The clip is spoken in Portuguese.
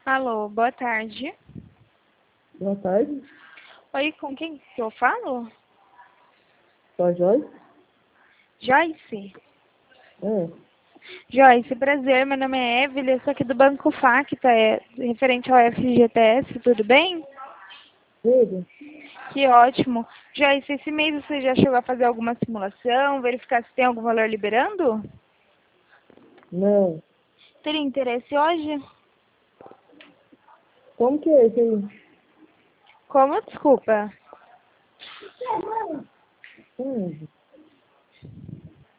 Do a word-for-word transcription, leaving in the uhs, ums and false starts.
Alô, boa tarde. Boa tarde. Oi, com quem que eu falo? Sou a Joyce? Joyce? É. Joyce, prazer, meu nome é Evelyn, eu sou aqui do Banco Facta, é referente ao F G T S, tudo bem? Tudo? Que ótimo. Joyce, esse mês você já chegou a fazer alguma simulação, verificar se tem algum valor liberando? Não. Teria interesse hoje? Como que é isso aí? Como? Desculpa. Hum.